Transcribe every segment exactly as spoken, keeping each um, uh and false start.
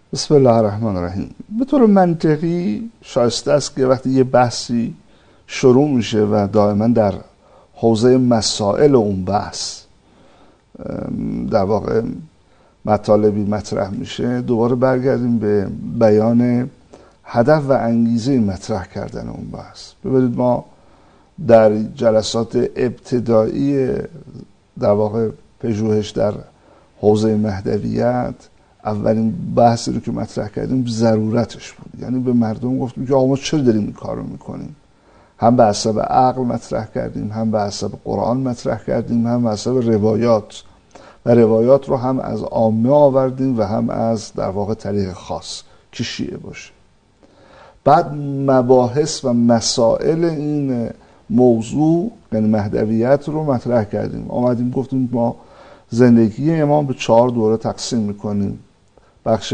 بسم الله الرحمن الرحیم. به طور منطقی شایسته است که وقتی یه بحثی شروع میشه و دائما در حوزه مسائل اون بحث در واقع مطالبی مطرح میشه، دوباره برگردیم به بیان هدف و انگیزه مطرح کردن اون بحث. ببینید ما در جلسات ابتدایی در واقع پژوهش در حوزه مهدویت اولین بحثی رو که مطرح کردیم ضرورتش بود. یعنی به مردم گفتیم که آقا ما چرا داریم این کار رو میکنیم؟ هم به حسب عقل مطرح کردیم، هم به حسب قرآن مطرح کردیم، هم به حسب روایات، و روایات رو هم از عامه آوردیم و هم از در واقع طریق خاص که شیعه باشه. بعد مباحث و مسائل این موضوع یعنی مهدویت رو مطرح کردیم. آمدیم گفتیم ما زندگی امام به چهار دوره تقسیم میکنیم: بخش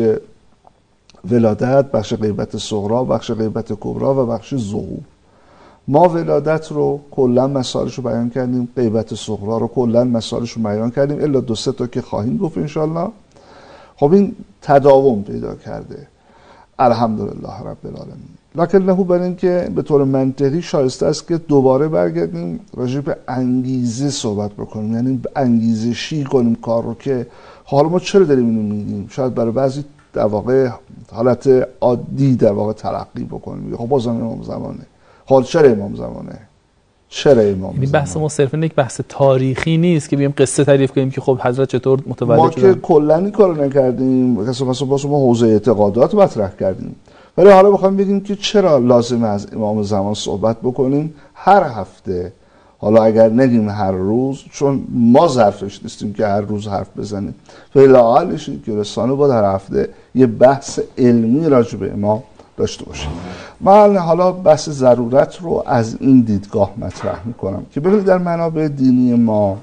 ولادت، بخش غیبت صغرا، بخش غیبت کبرا و بخش ظهور. ما ولادت رو کلا مسائلش رو بیان کردیم، غیبت صغرا رو کلا مسائلش رو بیان کردیم، الا دو سه تا که خواهیم گفت انشالله. خب این تداوم پیدا کرده، الحمدلله رب العالمین. لکن نهو بر این که به طور منطقی شایسته است که دوباره برگردیم راجع به انگیزه صحبت بکنیم، یعنی انگیزشی کنیم کار رو که حالا ما چرا داریم اینو میگیم. شاید برای بعضی در واقع حالت عادی در واقع تلقی بکنیم، خب بازم امام زمانه. حالا چرا امام زمانه؟ چرا امام یعنی زمانه؟ بحث ما صرفا یک بحث تاریخی نیست که بیام قصه تعریف کنیم که خب حضرت چطور متولد ما شدن. که کلا این کارو نکردیم، کسا مثلا با ما حوزه اعتقادات مطرح کردیم، ولی حالا بخوام بگیم که چرا لازمه از امام زمان صحبت بکنیم هر هفته. حالا اگر نگیم هر روز، چون ما ظرفش نیستیم که هر روز حرف بزنیم، ولی لااقلش این که رسانه با هر هفته یه بحث علمی راجع به امام داشته باشیم. من حالا بحث ضرورت رو از این دیدگاه مطرح میکنم که ببینید در منابع دینی ما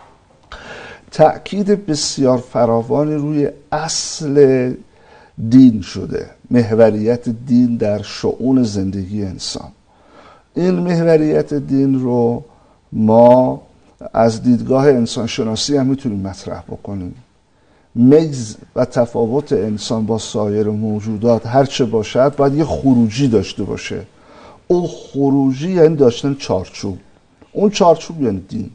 تأکید بسیار فراوانی روی اصل دین شده، محوریت دین در شؤون زندگی انسان. این محوریت دین رو ما از دیدگاه انسان شناسی هم میتونیم مطرح بکنیم. میز و تفاوت انسان با سایر موجودات هرچه باشد باید یه خروجی داشته باشه. اون خروجی یعنی داشتن چارچوب. اون چارچوب یعنی دین.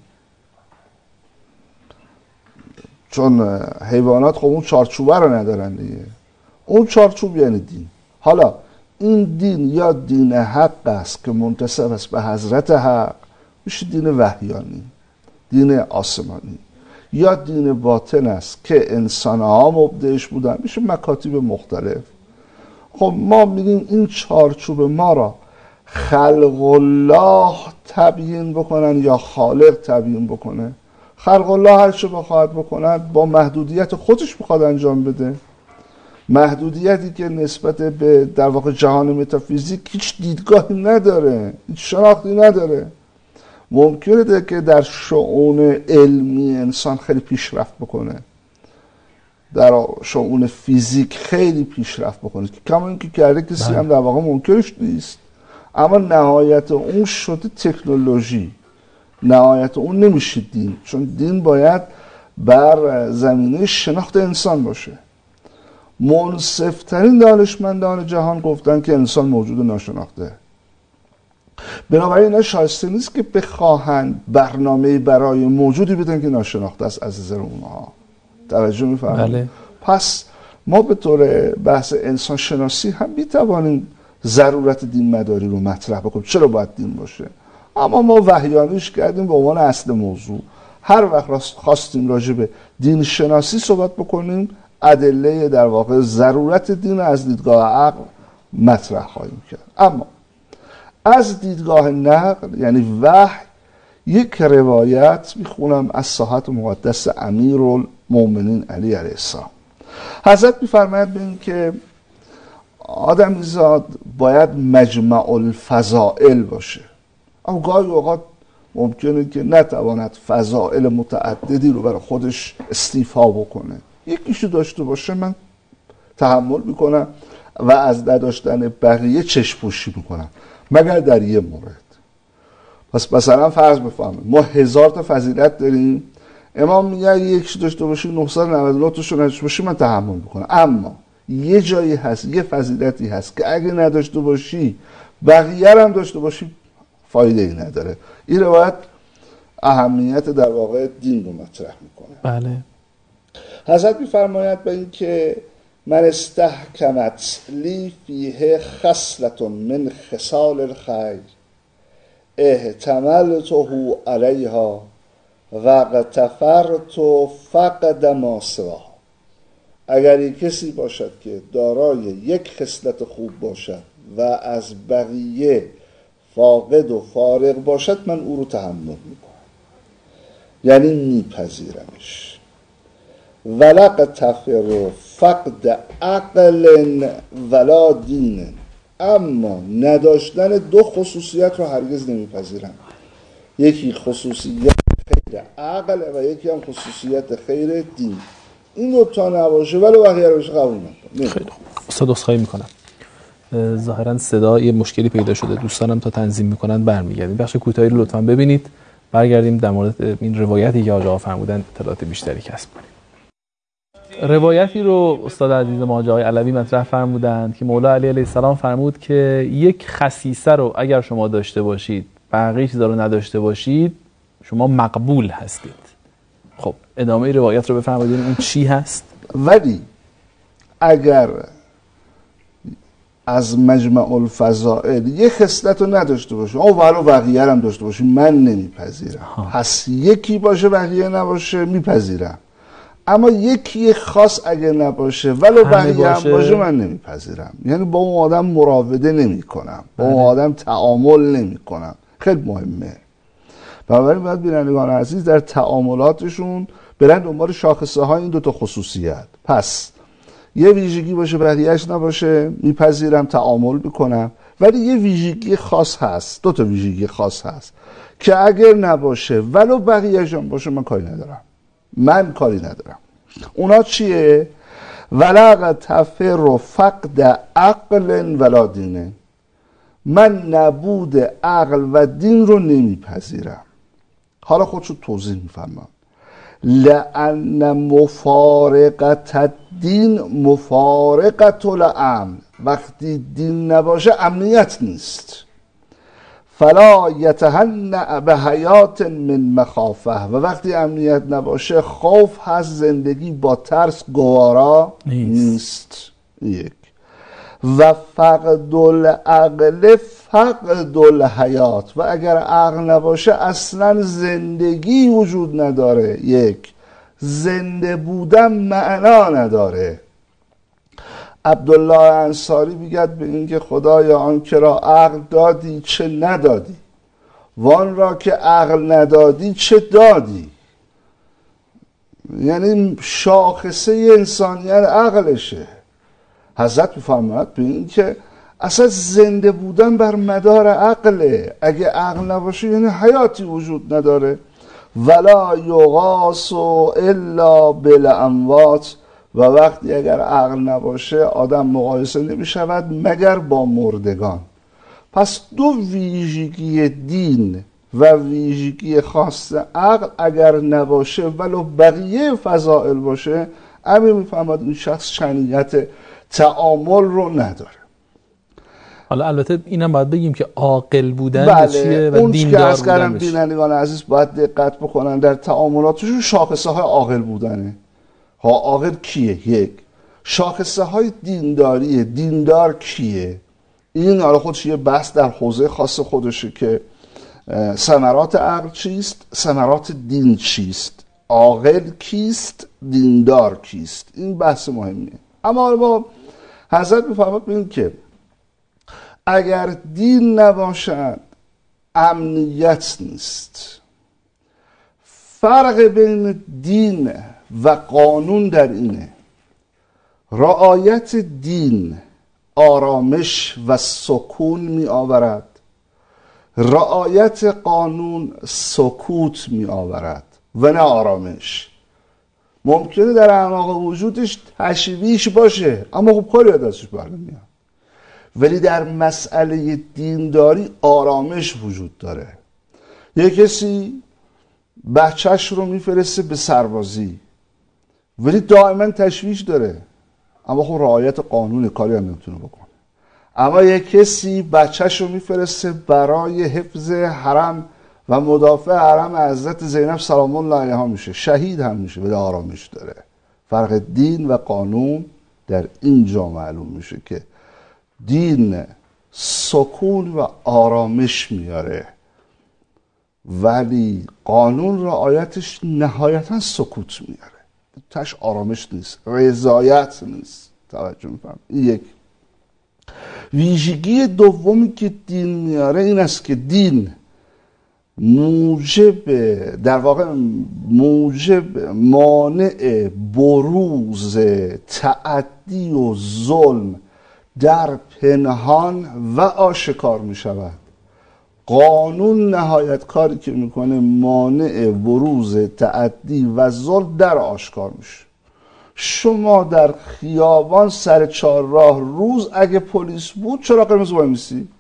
چون حیوانات خب اون چارچوبه رو ندارن دیگه. اون چارچوب یعنی دین. حالا این دین یا دین حق است که منتسب است به حضرت حق، میشه دین وحیانی، دین آسمانی، یا دین باطن است که انسان ها مبدعش بودن، میشه مکاتیب مختلف. خب ما میگیم این چارچوب ما را خلق الله تبیین بکنن یا خالق تبیین بکنه. خلق الله هر چه بخواد بکند با محدودیت خودش بخواد انجام بده، محدودیتی که نسبت به در واقع جهان متافیزیک هیچ دیدگاهی نداره، هیچ شناختی نداره. ممکنه که در شؤون علمی انسان خیلی پیشرفت بکنه، در شؤون فیزیک خیلی پیشرفت بکنه که کما اینکه کرده کسی هم در واقع ممکنش نیست، اما نهایت اون شده تکنولوژی، نهایت اون نمیشه دین، چون دین باید بر زمینه شناخت انسان باشه. منصفترین دانشمندان جهان گفتن که انسان موجود ناشناخته، بنابراین اینا شایسته نیست که بخواهند برنامه برای موجودی بدن که ناشناخته است از نظر اونها. توجه می‌فرمایید؟ بله. پس ما به طور بحث انسان شناسی هم میتوانیم ضرورت دین مداری رو مطرح بکنیم، چرا باید دین باشه، اما ما وحیانیش کردیم به عنوان اصل موضوع. هر وقت خواستیم راجع به دین شناسی صحبت بکنیم، ادله در واقع ضرورت دین از دیدگاه عقل مطرح خواهیم کرد. اما از دیدگاه نقل یعنی وحی، یک روایت میخونم از ساحت مقدس امیرالمومنین علی علیه السلام. حضرت میفرماید ببین که آدمیزاد باید مجمع الفضائل باشه، اما گاهی اوقات ممکنه که نتواند فضائل متعددی رو برای خودش استیفا بکنه. یکیشو داشته باشه من تحمل میکنم و از نداشتن بقیه چشم پوشی میکنم، مگر در یه مورد. پس مثلا فرض بفهمید ما هزار تا فضیلت داریم، امام میگه یکیشو داشته باشی نهصد و نود و نه تاشو نداشته باشی من تحمل میکنم، اما یه جایی هست، یه فضیلتی هست که اگه نداشته باشی بقیه هم داشته باشی فایده ای نداره. این روایت اهمیت در واقع دین رو مطرح میکنه. بله. حضرت میفرماید به این که من استحکمت لی فیه خصلت من خصال الخیر احتملته علیها و اغتفرت فقد ما سواها. اگر یک کسی باشد که دارای یک خصلت خوب باشد و از بقیه فاقد و فارغ باشد، من او رو تحمل میکنم، یعنی میپذیرمش. ولق تفر فقد عقل ولا دین، اما نداشتن دو خصوصیت رو هرگز نمیپذیرم. یکی خصوصیت خیر عقل و یکی هم خصوصیت خیر دین. این دو تا نباشه ولی بقیه روش قبول نکنم. خیلی خوب. استاد عذرخواهی میکنم، ظاهرا صدا یه مشکلی پیدا شده، دوستانم تا تنظیم میکنن برمیگردیم. بخش کوتاهی رو لطفاً ببینید، برگردیم در مورد این روایتی که آقا فرمودن اطلاعات بیشتری کسب کنیم. روایتی رو استاد عزیز ما آقای علوی مطرح فرمودند که مولا علی علیه السلام فرمود که یک خصیصه رو اگر شما داشته باشید بقیه چیزا رو نداشته باشید شما مقبول هستید. خب ادامه روایت رو بفرمایید، اون چی هست؟ ولی اگر از مجمع الفضائل یک خصلت رو نداشته باشه او ولو بقیه هم داشته باشه من نمیپذیرم. پس یکی باشه بقیه نباشه میپذیرم، اما یکی خاص اگه نباشه ولو بقیه هم باشه من نمیپذیرم. یعنی با اون آدم مراوده نمی کنم، با اون آدم تعامل نمی کنم. خیلی مهمه. بنابراین باید بینندگان عزیز در تعاملاتشون برن دنبال شاخصه های این دوتا خصوصیت. پس یه ویژگی باشه بقیه‌اش نباشه میپذیرم، تعامل میکنم، ولی یه ویژگی خاص هست، دو تا ویژگی خاص هست که اگر نباشه ولو بقیه‌اش هم باشه من کاری ندارم، من کاری ندارم. اونا چیه؟ ولق تفر فقد عقل ولا دینه، من نبود عقل و دین رو نمیپذیرم. حالا خودشو توضیح میفهمم. لأن مفارقت الدین مفارقت الامن، وقتی دین نباشه امنیت نیست. فلا یتهنأ به حیات من مخافه، و وقتی امنیت نباشه خوف هست، زندگی با ترس گوارا نیست. یک. و فقد العقل فقد الحیات، و اگر عقل نباشه اصلا زندگی وجود نداره. یک. زنده بودن معنا نداره. عبدالله انصاری میگد به این که خدایا آن که را عقل دادی چه ندادی، وان را که عقل ندادی چه دادی. یعنی شاخصه انسانیت عقلشه. حضرت میفرماید به این که اصلا زنده بودن بر مدار عقله، اگه عقل نباشه یعنی حیاتی وجود نداره. ولا یغاث الا بالاموات، و وقتی اگر عقل نباشه آدم مقایسه نمی شود مگر با مردگان. پس دو ویژگی دین و ویژگی خاص عقل اگر نباشه ولو بقیه فضائل باشه، امیر میفهمد این شخص شنیت تعامل رو نداره. حالا البته اینم باید بگیم که عاقل بودن بله، چیه و اون دیندار که بودن بشه. بینندگان عزیز باید دقت بکنن در تعاملاتشون شاخصه های عاقل بودنه. ها عاقل کیه؟ یک. شاخصه های دینداریه. دیندار کیه؟ این حالا خودش یه بحث در حوزه خاص خودشه که ثمرات عقل چیست، ثمرات دین چیست، عاقل کیست، دیندار کیست. این بحث مهمیه. اما حالا با حضرت میفرماید ببین که اگر دین نباشد امنیت نیست. فرق بین دین و قانون در اینه: رعایت دین آرامش و سکون می آورد، رعایت قانون سکوت می آورد و نه آرامش. ممکنه در اعماق وجودش تشویش باشه اما خب کاری ازش برنمیاد، ولی در مسئله دینداری آرامش وجود داره. یه کسی بچهش رو میفرسته به سربازی ولی دائما تشویش داره، اما خب رعایت قانون کاری هم نمیتونه بکنه. اما یک کسی بچه‌شو میفرسته برای حفظ حرم و مدافع حرم حضرت زینب سلام الله علیها میشه، شهید هم میشه، به آرامش داره. فرق دین و قانون در اینجا معلوم میشه که دین سکون و آرامش میاره، ولی قانون رعایتش نهایتا سکوت میاره، تاش آرامش نیست، رضایت نیست. توجه میفهم. این یک ویژگی دومی که دین میاره این است که دین موجب در واقع موجب مانع بروز تعدی و ظلم در پنهان و آشکار می شود. قانون نهایت کاری که میکنه مانع بروز تعدی و ظلم در آشکار میشه. شما در خیابان سر چهارراه روز اگه پلیس بود چرا قرمز وای میسی؟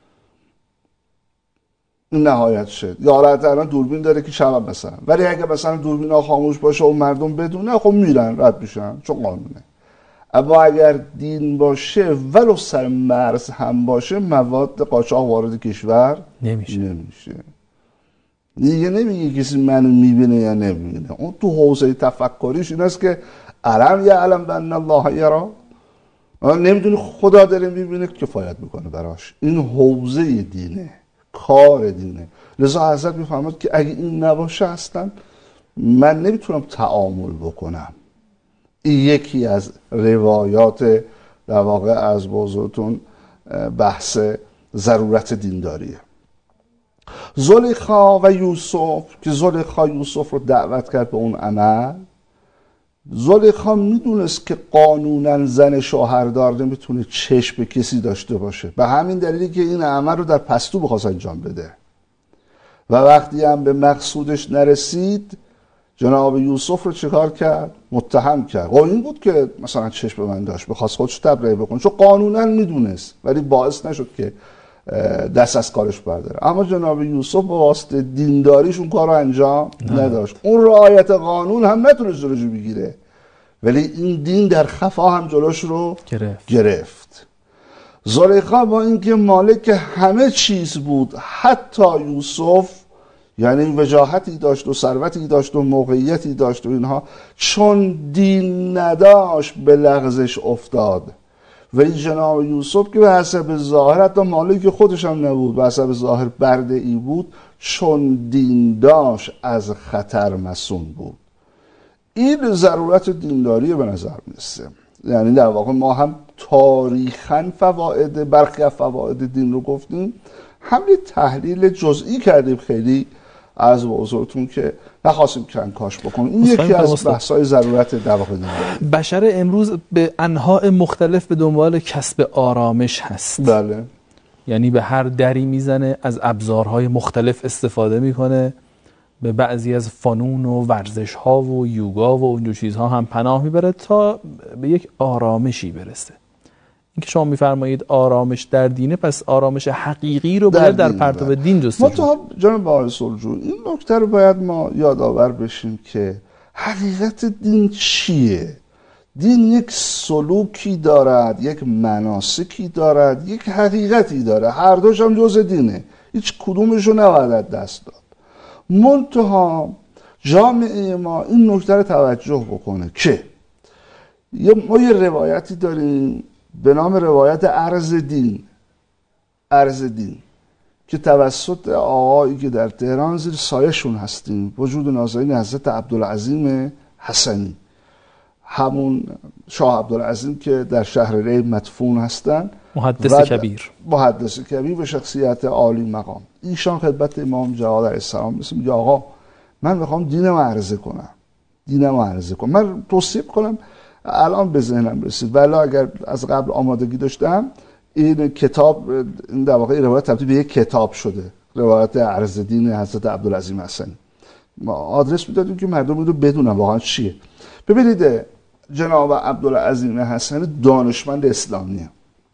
این نهایت شد. یا حالت الان دوربین داره که شب مثلا، ولی اگه مثلا دوربین ها خاموش باشه و مردم بدونه خب میرن رد میشن چون قانونه. اما اگر دین باشه ولو سر مرز هم باشه مواد قاچاق وارد کشور نمیشه. نمیشه. دیگه نمیگه کسی منو میبینه یا نمیبینه. اون تو حوزه تفکریش این است که علم یا علم بان الله یرا، نمیدونی خدا داره میبینه، کفایت میکنه براش. این حوزه دینه، کار دینه. لذا حضرت میفهمد که اگه این نباشه اصلا من نمیتونم تعامل بکنم. این یکی از روایات در واقع از بزرگتون بحث ضرورت دینداریه. زلیخا و یوسف که زلیخا یوسف رو دعوت کرد به اون عمل، زلیخا میدونست که قانونا زن شوهردار نمیتونه چشم به کسی داشته باشه، به همین دلیلی که این عمل رو در پستو بخواست انجام بده و وقتی هم به مقصودش نرسید جناب یوسف رو چیکار کرد؟ متهم کرد. و این بود که مثلا چشم به من داشت، بخواست خودش تبرئه بکنه چون قانونا میدونست، ولی باعث نشد که دست از کارش برداره. اما جناب یوسف با واسطه دینداریش اون کار رو انجام نداشت. اون رعایت قانون هم نتونست جلوش بگیره، ولی این دین در خفا هم جلوش رو گرفت, گرفت. زلیخا با اینکه مالک همه چیز بود حتی یوسف، یعنی وجاهتی داشت و ثروتی داشت و موقعیتی داشت و اینها، چون دین نداشت به لغزش افتاد. ولی جناب یوسف که به حسب ظاهر حتی مالک خودش هم نبود، به حسب ظاهر برده ای بود، چون دین داشت از خطر مسون بود. این ضرورت دینداری به نظر میرسه. یعنی در واقع ما هم تاریخاً فواید برخی از فواید دین رو گفتیم، هم یه تحلیل جزئی کردیم خیلی از بزرگتون که نخواستیم کنکاش بکنیم. این یکی از بحث‌های ضرورت در واقع دین. بشر امروز به انواع مختلف به دنبال کسب آرامش هست. بله. یعنی به هر دری میزنه، از ابزارهای مختلف استفاده میکنه، به بعضی از فنون و ورزش‌ها و یوگا و اونجور چیزها هم پناه میبره تا به یک آرامشی برسه. اینکه شما میفرمایید آرامش در دینه، پس آرامش حقیقی رو باید در, در پرتو دین جستجو کنیم. ما جناب آقای سلجو این نکته رو باید ما یادآور بشیم که حقیقت دین چیه؟ دین یک سلوکی دارد، یک مناسکی دارد، یک حقیقتی داره. هر دوش هم جز دینه، هیچ کدومش رو نباید دست داد. منتها جامعه ما این نکته رو توجه بکنه که ما یه روایتی داریم به نام روایت عرض دین، عرض دین که توسط آقایی که در تهران زیر سایه‌شون هستیم، وجود نازنین حضرت عبدالعظیم حسنی، همون شاه عبدالعظیم که در شهر ری مدفون هستن، محدث کبیر محدث کبیر به شخصیت عالی مقام. ایشان خدمت امام جواد علیه السلام رسید، میگه آقا من میخوام دینم عرضه کنم، دینم عرضه کنم. من توصیه کنم، الان به ذهنم رسید ولی اگر از قبل آمادگی داشتم، این کتاب این در واقع روایت تبدیل به یک کتاب شده، روایت عرض دین حضرت عبدالعظیم حسنی. ما آدرس میدادیم که مردم رو بدونن واقعا چیه. ببینید جناب عبدالعظیم حسنی دانشمند اسلامیه،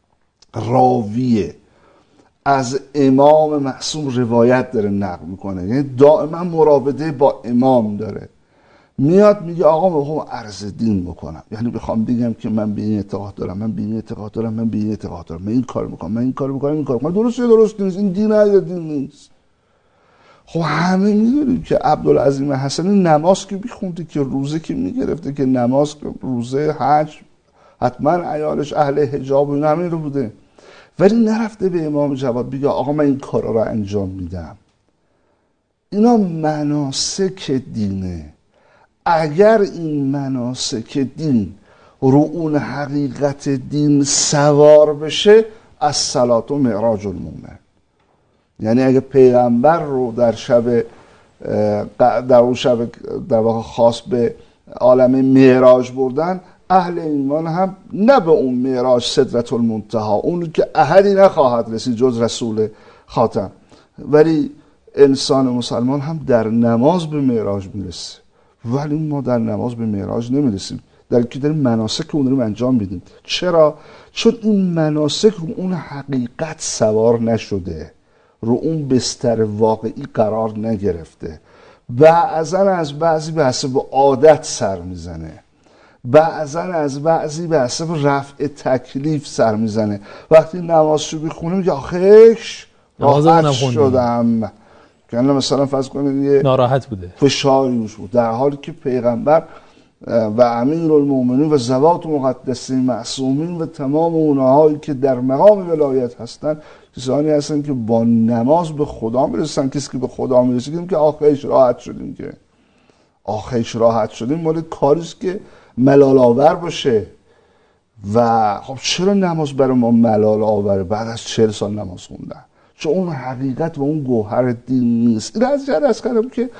راویه، از امام معصوم روایت داره نقل میکنه، یعنی دائما مراوده با امام داره میاد میگه آقا میخوام عرض دین بکنم، یعنی بخوام بگم که من به این اعتقاد دارم، من به این اعتقاد دارم، من به این اعتقاد دارم، من این کار میکنم، من این کار میکنم، این کار میکنم، درسته درست نیست، این دینه یا دین نیست. خب همه میدونیم که عبدالعظیم حسنی نماز که میخونده، که روزه که میگرفته، که نماز، روزه، حج، حتما عیالش اهل حجاب و این همین رو بوده، ولی نرفته به امام جواد بگه آقا من این کارا رو انجام میدم. اینا مناسک دینه. اگر این مناسک دین رو اون حقیقت دین سوار بشه، از صلات و معراج المومن، یعنی اگه پیغمبر رو در شب در اون شب در واقع خاص به عالم معراج بردن، اهل ایمان هم نه به اون معراج سدرة المنتهی، اون که احدی نخواهد رسید جز رسول خاتم، ولی انسان مسلمان هم در نماز به معراج میرسه، ولی ما در نماز به معراج نمیرسیم، در که داریم مناسک اون رو انجام میدیم. چرا؟ چون این مناسک رو اون حقیقت سوار نشده، رو اون بستر واقعی قرار نگرفته، بعضا از بعضی به حسب عادت سر میزنه، بعضا از بعضی به حسب رفع تکلیف سر میزنه. وقتی نمازشو بخونه میگه آخیش راحت شدم، که مثلا فرض کنید یه ناراحت بوده، فشاریش بود، در حالی که پیغمبر و امیرالمومنین و زوات مقدسین معصومین و تمام اونهایی که در مقام ولایت هستن کسانی هستن که با نماز به خدا میرسن. کسی که به خدا میرسه که آخیش راحت شدیم، که آخیش راحت شدیم مال کاریست که ملال آور باشه. و خب چرا نماز برای ما ملال آوره بعد از چهل سال نماز خوندن؟ چون اون حقیقت و اون گوهر دین نیست. این از جهت از کردم که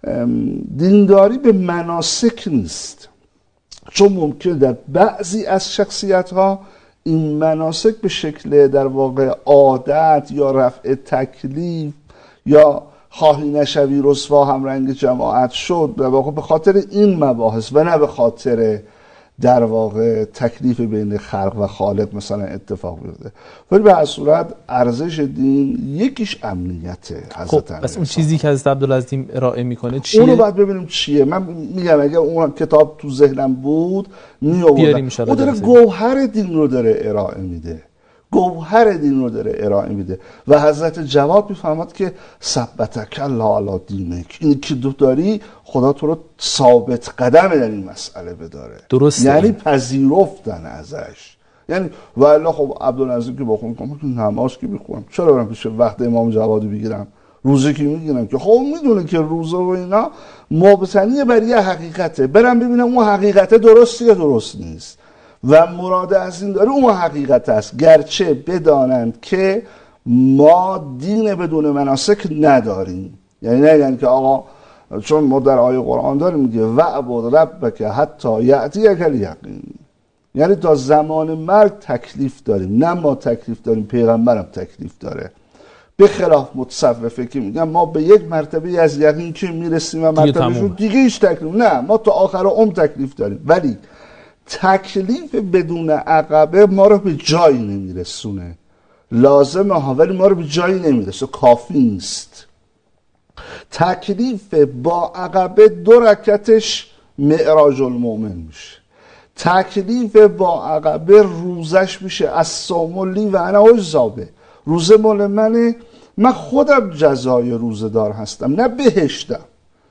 دینداری به مناسک نیست، چون ممکنه در بعضی از شخصیت ها این مناسک به شکل در واقع عادت یا رفع تکلیف یا خواهی نشوی رسوا هم رنگ جماعت شد، در واقع به خاطر این مباحث و نه به خاطر در واقع تکلیف بین خلق و خالق مثلا اتفاق بیفته. ولی به هر صورت ارزش دین یکیش امنیته. خب پس اون چیزی که حضرت عبدالعظیم ارائه میکنه چیه؟ اونو باید ببینیم چیه. من میگم اگه اون کتاب تو ذهنم بود میآوردم. اون داره گوهر دین رو داره ارائه میده، گوهر دین رو داره ارائه میده و حضرت جواد میفهمد که ثبتک الله علی دینک، این که دو داری خدا تو رو ثابت قدم در این مسئله بداره. درسته، یعنی پذیرفتن ازش. یعنی والا خب عبدالعظیم که بخونم که نماز که بخونم چرا برم پیش وقت امام جوادی بگیرم، روزه که میگیرم که خب میدونه که روزه و اینا مبتنی بر یه حقیقته، برم ببینم اون حقیقته درسته یا درست نیست و مراد از این داره اون حقیقت است، گرچه بدانند که ما دین بدون مناسک نداریم. یعنی نگن که آقا چون ما در آیه قرآن داریم میگه وعبد ربک حتی یأتیک الیقین، یعنی تا زمان مرگ تکلیف داریم، نه ما تکلیف داریم، پیغمبرم تکلیف داره. به خلاف متصوفه که میگن ما به یک مرتبه از یقین که میرسیم و مرتبهشون دیگه هیچ تکلیف، نه ما تا آخر عمر تکلیف داریم، ولی تکلیف بدون عقبه ما رو به جایی نمیرسونه. لازمه ها ولی ما رو به جایی نمیرسه، کافی نیست. تکلیف با عقبه دو رکعتش معراج المومن میشه، تکلیف با عقبه روزش میشه از صوم لی و انا اجزابه، روزه مال منه، من خودم جزای روزه دار هستم نه بهشتم.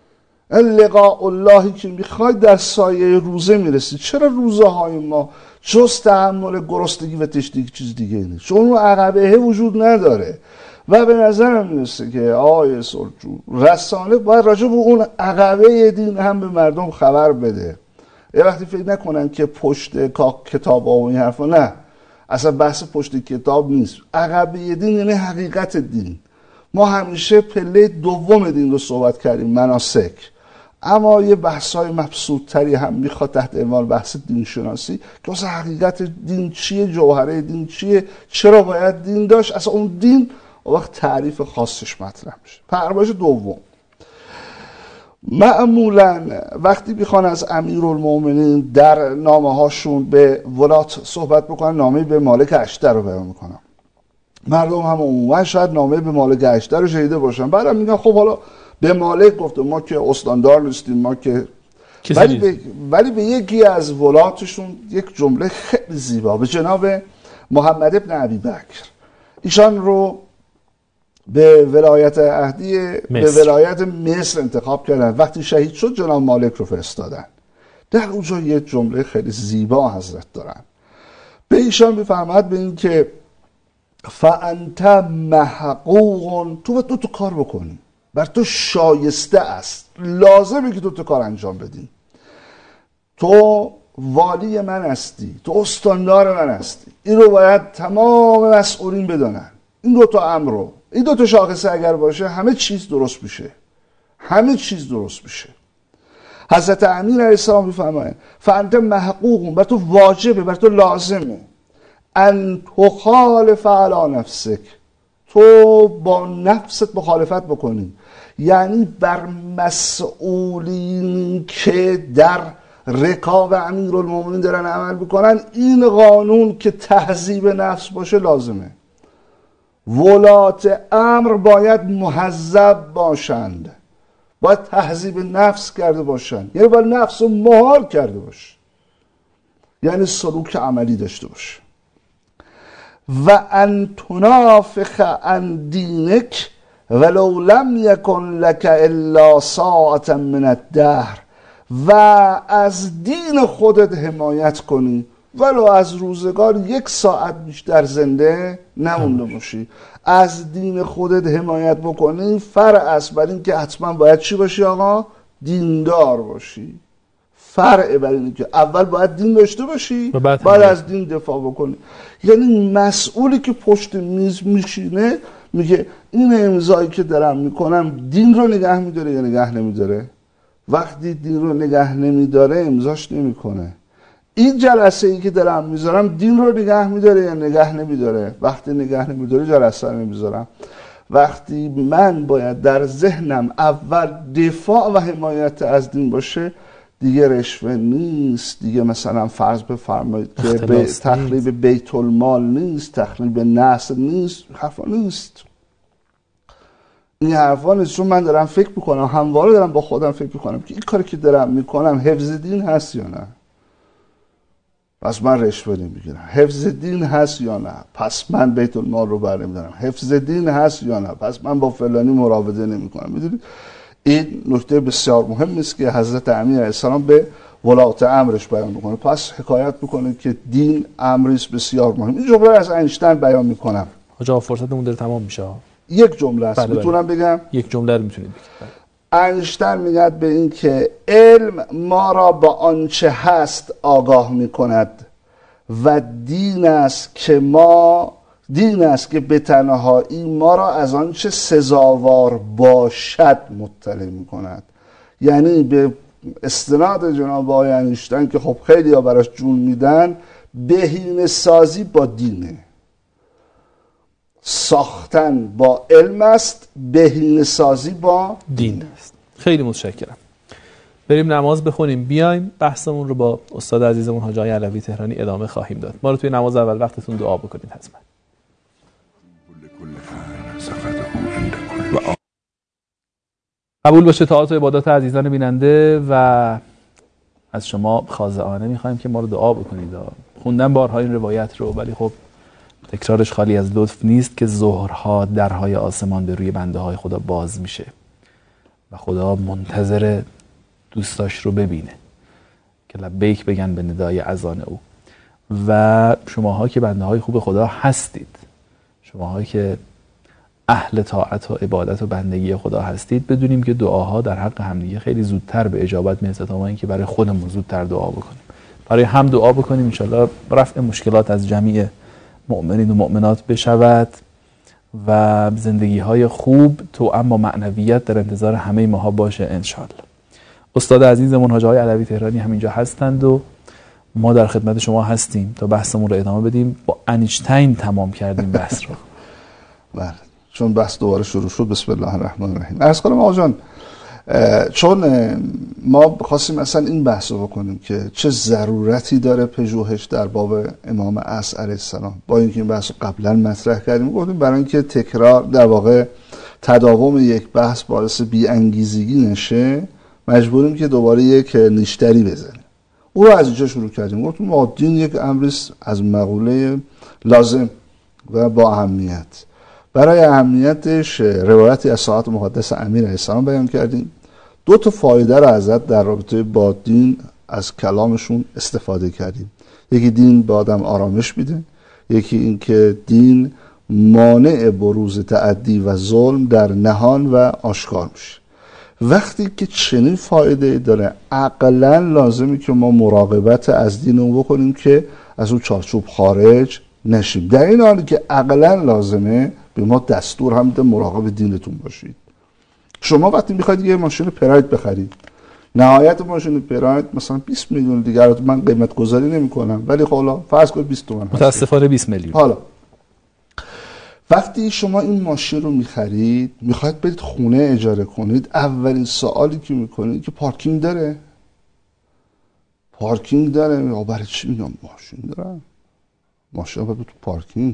لقاء اللهی که میخوای در سایه روزه میرسی. چرا روزه های ما جز تحمل گرسنگی و تشنگی چیز دیگه نیست؟ چون اون عقبه وجود نداره و به نظرم میرسه که آقای سلجو رسانه باید راجع به اون عقبه دین هم به مردم خبر بده. یه وقتی فکر نکنن که پشت کتاب ها و این حرفا، نه اصلا بحث پشت کتاب نیست. عقبه دین یعنی حقیقت دین. ما همیشه پله دوم دین رو صحبت کردیم، مناسک، اما یه بحث‌های مبسوط‌تری هم میخواد تحت عنوان بحث دین شناسی که اصلا حقیقت دین چیه، جوهره دین چیه، چرا باید دین داشت، اصلا اون دین وقت تعریف خاصش مطرح میشه. پرواز دوم، معمولا وقتی بخوان از امیرالمومنین در نامه هاشون به ولات صحبت بکنن، نامه به مالک اشتر رو بیان میکنن. مردم هم عموما شاید نامه به مالک اشتر رو شنیده باشن، بعدم میگن خب حالا به مالک گفته، ما که استاندار نیستیم، ما که ولی به ولی به یکی از ولاتشون یک جمله خیلی زیبا به جناب محمد ابن ابی بکر، ایشان رو به ولایت عهدی مصر. به ولایت مصر انتخاب کردن. وقتی شهید شد جناب مالک رو فرستادن. در اونجا یه جمله خیلی زیبا حضرت دارن، به ایشان میفرماد به این که فانت محقوق، تو باید دو تا کار بکنی، بر تو شایسته است، لازمه که دو تا کار انجام بدی. تو والی من هستی، تو استاندار من هستی، این رو باید تمام مسئولین بدانن. این دو تا امر رو، این دو تا شاخصه اگر باشه همه چیز درست میشه، همه چیز درست میشه. حضرت امیر علیه السلام میفرمایند فانت محقوق، بر تو واجبه، بر تو لازمه ان تخالف علی نفسک، تو با نفست مخالفت بکنی. یعنی بر مسئولین که در رکاب امیرالمومنین دارن عمل بکنن این قانون که تهذیب نفس باشه لازمه. ولات امر باید مهذب باشند، باید تهذیب نفس کرده باشند، یعنی باید نفس رو مهار کرده باشه، یعنی سلوک عملی داشته باشه. و ان تنافخ عن دینک ولو لم یکن لک الا ساعة من الدهر، و از دین خودت حمایت کنی ولو از روزگار یک ساعت بیشتر زنده نمونده باشی. از دین خودت حمایت بکنی فرع است بر این که حتما باید چی باشی آقا؟ دیندار باشی. فرع بر این که اول باید دین داشته باشی بعد, بعد از دین دفاع بکنی. یعنی مسئولی که پشت میز میشینه میگه این امضایی که دارم میکنم دین رو نگه میداره یا نگه نمیداره. وقتی دین رو نگه نمیداره امضاش نمیکنه. این جلسه ای که دارم میذارم دین رو نگه میداره یا نگه نمیداره. وقتی نگه نمیداره جلسه رو نمیذارم. وقتی من باید در ذهنم اول دفاع و حمایت از دین باشه دیگه رشوه نیست، دیگه مثلا فرض بفرمایید که به تخریب بیت المال نیست، تخریب نسل نیست، حرفا نیست. این حرفا نیست، چون من دارم فکر میکنم، همواره دارم با خودم فکر میکنم که این کاری که دارم میکنم حفظ دین هست یا نه. پس من رشوه نمیگیرم. حفظ دین هست یا نه، پس من بیت المال رو برنمیدارم. حفظ دین هست یا نه، پس من با فلانی مراوده نمیکنم. میدونید این نکته بسیار مهم است که حضرت امیر علیه السلام به ولات امرش بیان میکنه. پس حکایت میکنه که دین امری است بسیار مهم. این جمله از اینشتین بیان میکنم. آقا فرصتمون داره تمام میشه. یک جمله است. میتونم بگم؟ یک جمله رو میتونید بگید. اینشتین میگه به این که علم ما را با آنچه هست آگاه میکند و دین است که ما دین است که به تنهایی ما را از آنچه سزاوار باشد مطلع میکند. یعنی به استناد جناب آقای اینشتین که خب خیلی ها براش جون میدن، بهینه سازی با دینه، ساختن با علم است، بهینه سازی با دین است. خیلی متشکرم. بریم نماز بخونیم بیایم بحثمون رو با استاد عزیزمون حاج آقای علوی تهرانی ادامه خواهیم داد. ما رو توی نماز اول وقتتون دعا بکنید حتما. قبول باشه طاعات و عبادات عزیزان بیننده و از شما خاضعانه میخوایم که ما رو دعا بکنید. خوندن بارها این روایت رو، ولی خب تکرارش خالی از لطف نیست که ظهرها درهای آسمان به روی بنده های خدا باز میشه و خدا منتظر دوستاش رو ببینه که لبیک بگن به ندای اذان او. و شماها که بنده های خوب خدا هستید، شماها که اهل طاعت و عبادت و بندگی خدا هستید، بدونیم که دعاها در حق همدیگه خیلی زودتر به اجابت میرسه تا ما اینکه برای خودمون زودتر دعا بکنیم. برای هم دعا بکنیم ان شاءالله رفع مشکلات از جمیع مؤمنین و مؤمنات بشود و زندگی های خوب تو اما معنویت در انتظار همه ماها باشه ان شاءالله. استاد عزیزمون حاج آقای علوی تهرانی همینجا هستند و ما در خدمت شما هستیم تا بحثمون رو ادامه بدیم. با اینشتین تمام کردیم بحث رو. بله، چون بحث دوباره شروع شد. بسم الله الرحمن الرحیم. عرض کنم آقا جان، چون ما خواستیم اصلا این بحث رو بکنیم که چه ضرورتی داره پژوهش در باب امام عصر علیه السلام، با اینکه این بحث رو قبلا مطرح کردیم، گفتیم برای اینکه تکرار در واقع تداوم یک بحث باعث بی انگیزگی نشه، مجبوریم که دوباره یک نیشتری بزنیم. او رو از اینجا شروع کردیم. گفتیم ما دین یک امری از مقوله لازم و با اهمیت. برای اهمیتش روایتی از ساعت مقدس امیر علیه السلام بیان کردیم. دو تا فایده رو ازت در رابطه با دین از کلامشون استفاده کردیم. یکی دین به آدم آرامش میده، یکی این که دین مانع بروز تعدی و ظلم در نهان و آشکار میشه. وقتی که چنین فایده داره عقلا لازمی که ما مراقبت از دین رو بکنیم که از اون چارچوب خارج نشیم. در این حالی که عقلا لازمه به ما دستور هم ده مراقب دینتون باشید. شما وقتی میخواید یه ماشین پراید بخرید، نهایت ماشین پراید مثلا بیست میلیون دیگر، من قیمت گذاری نمی کنم ولی خب فرض کنید بیست تومن متاسفانه بیست میلیون. حالا وقتی شما این ماشین رو میخرید، میخواید برید خونه اجاره کنید، اولین سوالی که میکنید که پارکینگ داره؟ پارکینگ داره؟ یا برای چی میگم ماشین داره؟ ماشین باید تو پارکینگ.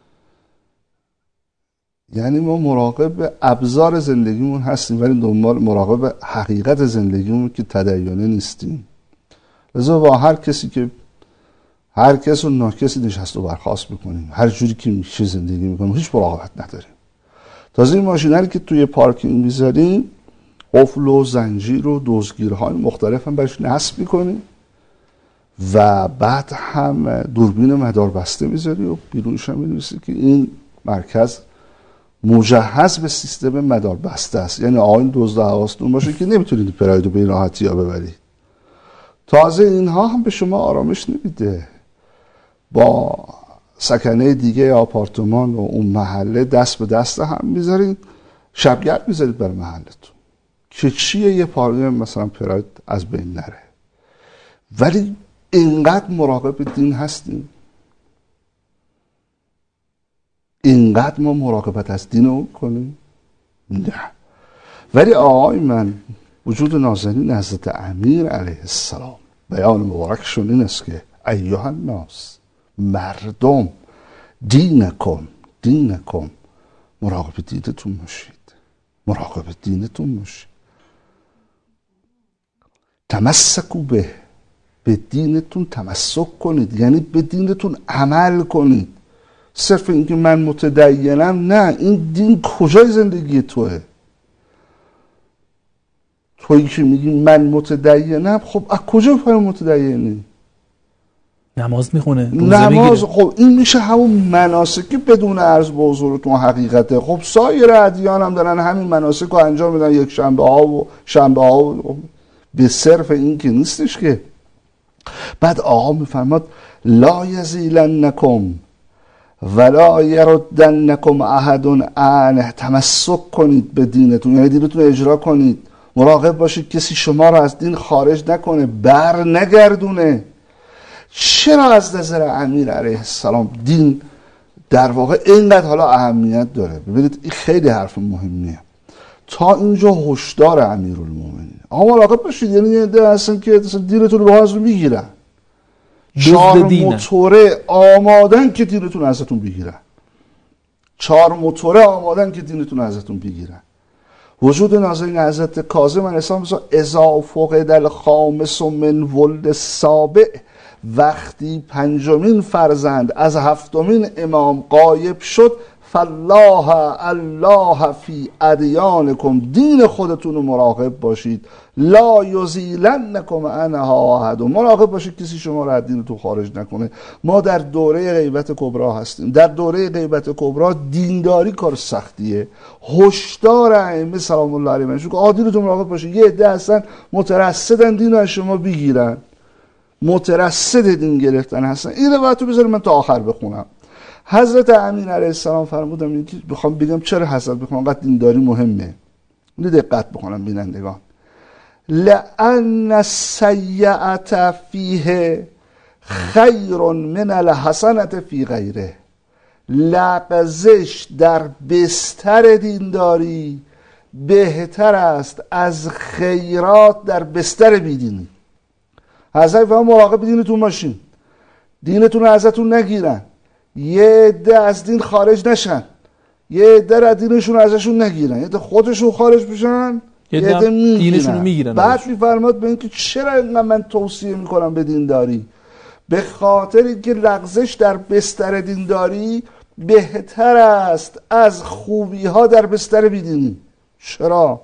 یعنی ما مراقب ابزار زندگیمون هستیم ولی دنبال مراقب حقیقت زندگیمون که تدیانه نیستیم. لذا با هر کسی که هر کس و ناکسی نشست و برخاست میکنیم، هر جوری که میشه زندگی میکنیم، هیچ مراقبت نداریم. تازه این ماشینری که توی پارکینگ میذاریم قفل و زنجیر و دزدگیرهای مختلف هم برش نصب میکنیم و بعد هم دوربین مدار بسته میذاری و بیرونش هم می‌نویسی که این مرکز مجهز به سیستم مدار بسته است. یعنی آقایون دزد حواستون باشه که نمیتونید پراید رو به این راحتی ها ببرید. تازه اینها هم به شما آرامش نمیده. با سکنه دیگه آپارتمان و اون محله دست به دست هم میذارید، شبگرد میذارید برای محلتون که چیه یه پارگه مثلا پراید از بین نره. ولی اینقدر مراقب دین هستیم، اینقدر ما مراقبت از دین رو کنیم؟ نه. ولی آقای من وجود نازنین حضرت امیر علیه السلام بیان مبارکشون این است که ایها الناس، مردم، دینکم دینکم، مراقب دینتون باشید، مراقب دینتون باشید، تمسکوا به، به دینتون تمسک کنید، یعنی به دینتون عمل کنید. صرف اینکه من متدینم، نه، این دین کجای زندگی توه؟ تویی که میگی من متدینم، خب از کجا فهم متدینی؟ نماز میخونه، نماز، خب این میشه همون مناسکی بدون عرض به حضورتون حقیقته. خب سایر ادیان هم دارن همین مناسک رو انجام میدن، یک شنبه ها و شنبه ها و به صرف این که نیستش که. بعد آقا میفرماد لا یزیلنکم ولا یردنکم احد عنه، تمسک کنید به دینتون، یعنی دینتون اجرا کنید، مراقب باشید کسی شما رو از دین خارج نکنه، بر نگردونه. چرا از نظر امیر علیه السلام دین در واقع اینقدر حالا اهمیت داره؟ ببینید این خیلی حرف مهمیه. تا اینجا هشدار امیرالمومنین، اما مراقب باشید، یعنی یه عده هستن که دینتون رو به حاضر میگیرن، چهار موتوره آمادن که دینتون ازتون بگیرن، چهار موتوره آمادن که دینتون ازتون بگیرن. وجود نازنین حضرت کاظم علیه السلام اذا فقد الخامس من ولد السابع، وقتی پنجمین فرزند از هفتمین امام غایب شد، فالله الله فی ادیانکم، دین خودتون رو مراقب باشید، لا یزیلنکم عنها احد، مراقب باشید کسی شما رو از دینتون خارج نکنه. ما در دوره غیبت کبرا هستیم. در دوره غیبت کبرا دینداری کار سختیه. هشدار ائمه سلام الله علیهم که آ دینتون مراقب باشید. یه عده هستن مترصدن دین از شما بگیرن، مترصد دین گرفتن هستن. این روایتو بذارید من تا آخر بخونم. حضرت امین علیه السلام فرمودن، اینکه بخوام بگم چرا حضرت بخوام انقدر دینداری مهمه، اینو دقت بکنم بینندگان. لأن السیئة فیه خیر من الحسنة فی غیره، لغزش در بستر دینداری بهتر است از خیرات در بستر بیدینی. حضرت فرمودن مراقب دینتون باشین، دینتون رو ازتون نگیرن، یه عده از دین خارج نشن، یه عده از دینشون ازشون نگیرن، یه عده خودشون خارج بشن، یه عده دینشون میگیرن. بعد میفرماد به اینکه چرا اینقدر من توصیه میکنم به دینداری؟ به خاطر اینکه لغزش در بستر دینداری بهتر است از خوبی ها در بستر بیدینی. چرا؟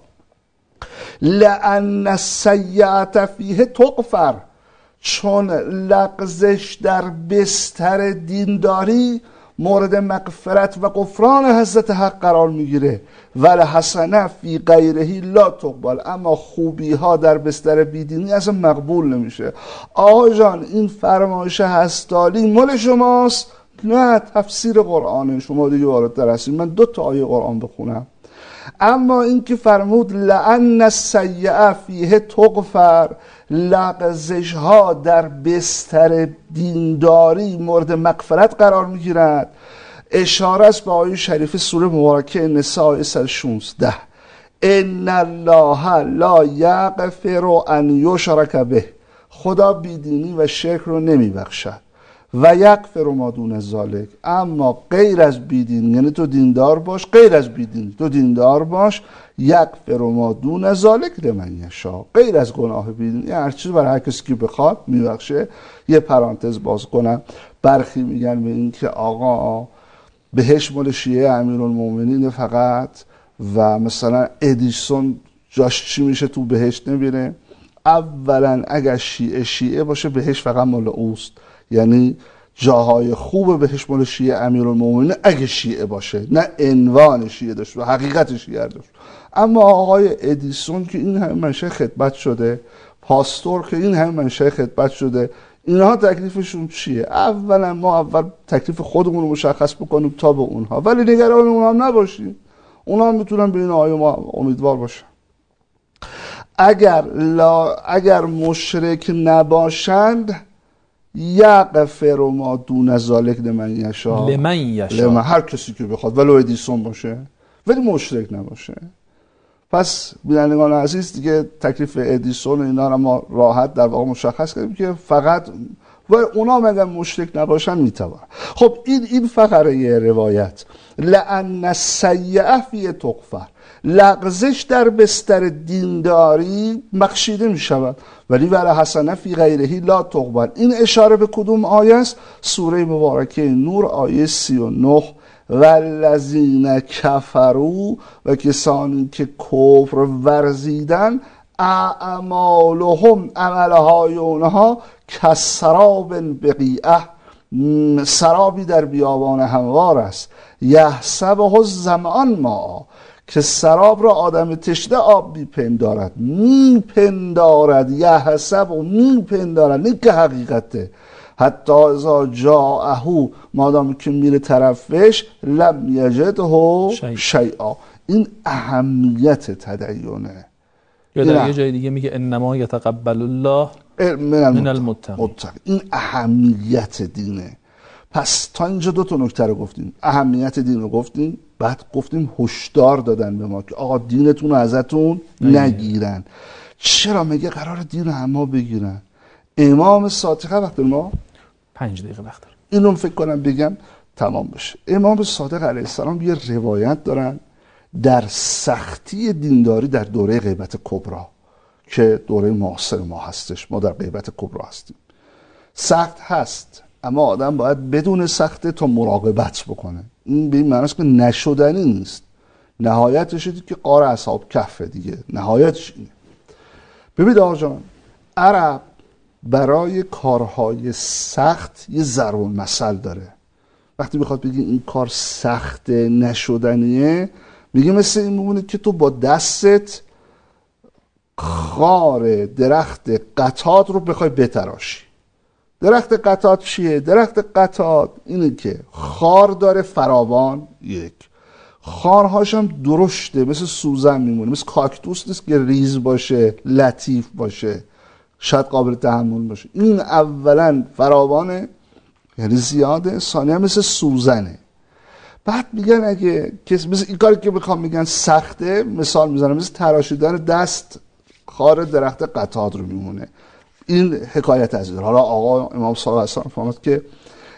لأن السیئة فیه تغفر، چون لغزش در بستر دینداری مورد مغفرت و غفران حضرت حق قرار میگیره. والحسنه فی غیره لا تقبل، اما خوبی ها در بستر بیدینی اصلا مقبول نمیشه. آقا جان این فرمایش هستالی مال شماست؟ نه، تفسیر قرآنه، شما دیگه وارد در هستید. من دو تا آیه قرآن بخونم. اما این که فرمود لأن السیئة فیه تغفر، لغزش ها در بستر دینداری مورد مغفرت قرار میگیرد، اشاره است به آیه شریف سوره مبارکه نساء صد و شانزده: ان الله لا یغفر ان یشرک به، خدا بیدینی و شرک رو نمیبخشد. و یغفر ما دون ذالک، اما غیر از بیدین، یعنی تو دیندار باش، غیر از بیدین تو دیندار باش، یغفر ما دون ذالک لمن یشاء، غیر از گناه بیدین هر چیز برای هر کسی که بخواد میبخشه. یه پرانتز باز کنم، برخی میگن به این که آقا بهشت مال شیعه امیرالمومنین فقط، و مثلا ادیسون جاش چی میشه تو بهشت نمیره. اولا اگر شیعه شیعه باشه بهشت فقط مال اوست، یعنی جاهای خوب بهش مال شیعه امیرالمومنین اگه شیعه باشه، نه عنوان شیعه داشت و حقیقت شیعه داشت. اما آقای ادیسون که این همه منشأ خدمت شده، پاستور که این همه منشأ خدمت شده، اینها تکلیفشون چیه؟ اولا ما اول تکلیف خودمون رو مشخص بکنیم تا به اونها، ولی نگران اونها هم نباشیم، اونها هم میتونن به این آیه ما امیدوار باشن. اگر لا اگر مشرک نباشند یغفر ما دون ذالک لمن یشاء، لمن یشاء، لمن، هر کسی که بخواد، ولو ادیسون باشه ولی مشرک نباشه. پس بینندگان عزیز دیگه تکلیف ادیسون و اینا رو ما راحت در واقع مشخص کردیم که فقط و اونا مگه مشرک نباشن میتوان. خب این این فقره یه روایت لأن السیئة فیه تغفر، لغزش در بستر دینداری بخشیده می شود، ولی والحسنه فی غیره لا تقبل. این اشاره به کدوم آیه است؟ سوره مبارکه نور آیه سی و نه: والذین کفروا، و کسانی که کفر ورزیدن، اعمالهم، عملهای اونها، کسراب بقیعه، سرابی در بیابان هموار است، یحسبه الظمآن ماء، که سراب را آدم تشنه آب میپندارد، میپندارد، یحسب و میپندارد، این که حقیقته. حتی اذا جاءه، مادام که میره طرفش، لم یجده شیئا. این اهمیت تدینه. یا در یه جای دیگه میگه انما یتقبل الله من المتقین. این اهمیت دینه. پس تا اینجا دو تا نکته رو گفتیم، اهمیت دین رو گفتیم، بعد گفتیم هشدار دادن به ما که آقا دینتون رو ازتون نگیرن. چرا میگه قرار دین رو اما بگیرن؟ امام صادق، وقت ما پنج دقیقه وقت داره، اینو فکر کنم بگم تمام بشه. امام صادق علیه السلام یه روایت دارن در سختی دینداری در دوره غیبت کبرا که دوره معاصر ما هستش، ما در غیبت کبرا هستیم. سخت هست، اما آدم باید بدون سخته تا مراقبت بکنه. این به این معنی است که نشدنی نیست، نهایتش اینه که قار اصحاب کهفه دیگه، نهایتش اینه. ببینید آقا جان، عرب برای کارهای سخت یه ضرب المثل داره. وقتی بخواد بگی این کار سخت نشدنیه، میگه مثل این میمونه که تو با دستت خار درخت قطات رو بخوای بتراشی. درخت قطات چیه؟ درخت قطات اینه که خار داره فراوان، یک، خارهاش هم درشته، مثل سوزن میمونه، مثل کاکتوس نیست که ریز باشه، لطیف باشه، شاید قابل تحمل باشه. این اولا فراوانه، یعنی زیاده، ثانیا مثل سوزنه. بعد میگن اگه کسی مثل این کاری که میخوام میگن سخته، مثال میزنم مثل تراشیدن دست خار درخت قطات رو میمونه. این حکایت از این. حالا آقا امام صادق علیه السلام فرمود که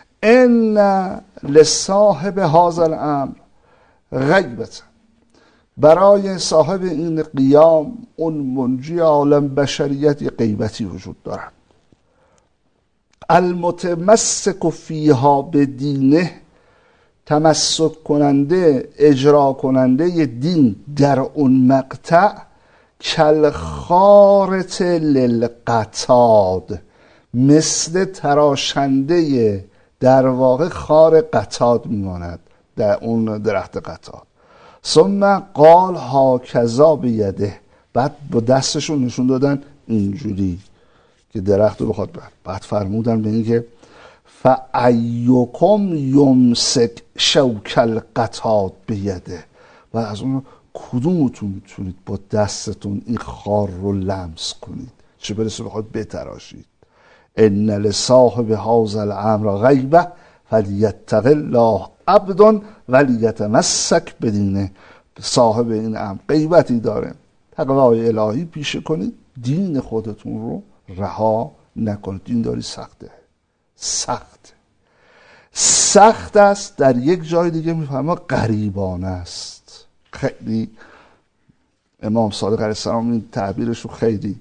ان لصاحب هذا الامر غیبت، برای صاحب این قیام اون منجی عالم بشریت یه غیبتی وجود دارد. المتمسک فیها به دینه، تمسک کننده اجرا کننده ی دین در اون مقطع، کل خارط للقطاد، مثل تراشنده در واقع خار قطاد میماند در اون درخت قطاد. ثم قال هاکذا بیده، بعد با دستشون نشون دادن اینجوری که درخت رو بخواد بر. بعد فرمودن به این که فَأَيُّكُمْ یمسک شوک القطاد بیده، و از اون کدومتون میتونید با دستتون این خار رو لمس کنید، چه برسه بخواد بتراشید. ان لصاحب هذا الامر غیبه فلیتق الله عبد ولیتمسک بدینه. صاحب این امر غیبتی داره، تقوای الهی پیشه کنید، دین خودتون رو رها نکنید. دین داری سخته، سخت سخت است. در یک جای دیگه میفهمه غریبانه است. خیلی امام صادق علیه السلام این تعبیرش رو خیلی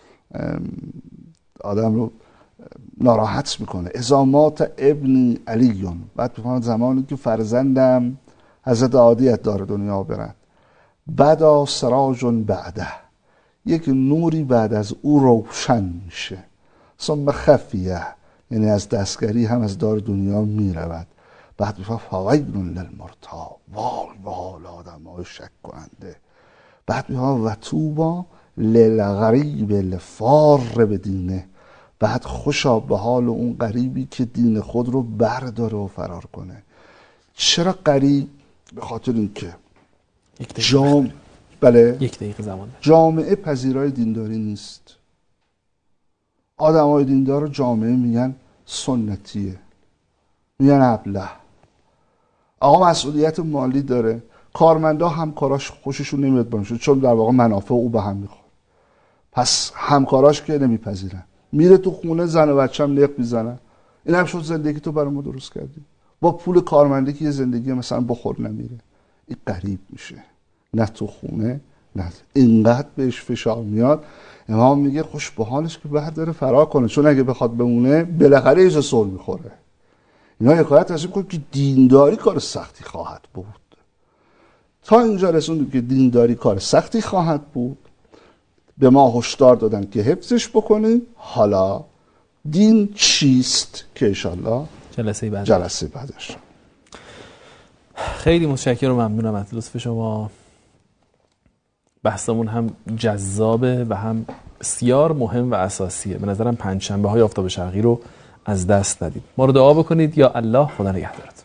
آدم رو ناراحت میکنه. اذا مات ابنی علیون، بعد بفهمد زمانی که فرزندم حضرت عادیت داره دنیا برند، بدا سراج بعده، یک نوری بعد از او روشن میشه. ثم خفیه، یعنی از دستگری هم از دار دنیا میرود. بعد بفهمد فویل للمرتا، وای وای آدم های شک کننده. بعد بفهمد و توبا للغریب الفار بدینه، بعد خوشا به حال اون غریبی که دین خود رو برداره و فرار کنه. چرا غریب؟ به خاطر اینکه جام بله یک دقیقه زمان جامعه پذیرای دینداری نیست. آدمای دیندار رو جامعه میگن سنتیه، میگن ابله. آقا مسئولیت مالی داره، کارمندا همکاراش خوششون نمیاد باشون، چون در واقع منافع او به هم میخوره، پس همکاراش که نمیپذیرن. میره تو خونه، زن و بچه هم نق میزنن. این هم شد زندگی تو برای ما درست کردی، با پول کارمندی که یه زندگی مثلا بخور نمیره. این غریب میشه، نه تو خونه نه اینقدر بهش فشار میاد. امام میگه خوش به حالش که بعد داره فرار کنه، چون اگه بخواد بمونه بالاخره ایجا سول میخوره. اینا حکایت تصمیم کنه که دینداری کار سختی خواهد بود. تا اینجا رسوندیم که دینداری کار سختی خواهد بود، به ما هشدار دادن که حفظش بکنیم. حالا دین چیست که انشالله جلسه بعد جلسه بعدش. خیلی متشکرم و ممنونم از لطف شما. بحثمون هم جذابه و هم بسیار مهم و اساسیه. به نظرم پنجشنبه های آفتاب شرقی رو از دست ندید. ما رو دعا بکنید. یا الله، خدا نگهدارت.